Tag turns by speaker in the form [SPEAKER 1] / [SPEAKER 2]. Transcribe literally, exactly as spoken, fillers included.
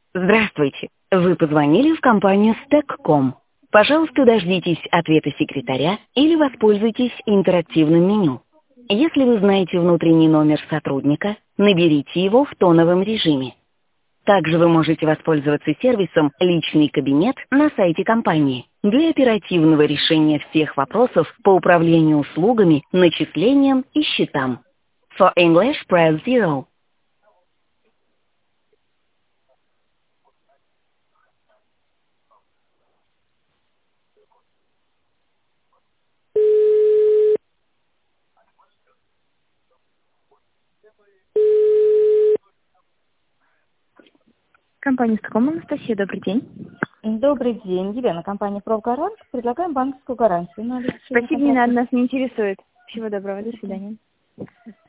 [SPEAKER 1] Здравствуйте. Вы позвонили в компанию стек точка ком. Пожалуйста, дождитесь ответа секретаря или воспользуйтесь интерактивным меню. Если вы знаете внутренний номер сотрудника, наберите его в тоновом режиме. Также вы можете воспользоваться сервисом «Личный кабинет» на сайте компании для оперативного решения всех вопросов по управлению услугами, начислениям и счетам. For English, press zero. Компания Стоком, Анастасия, добрый день.
[SPEAKER 2] Добрый день, Елена, компания «Прогарант». Предлагаем банковскую гарантию на обеспечение
[SPEAKER 1] Спасибо, не надо,
[SPEAKER 2] контракта.
[SPEAKER 1] нас не интересует. Всего доброго, до свидания.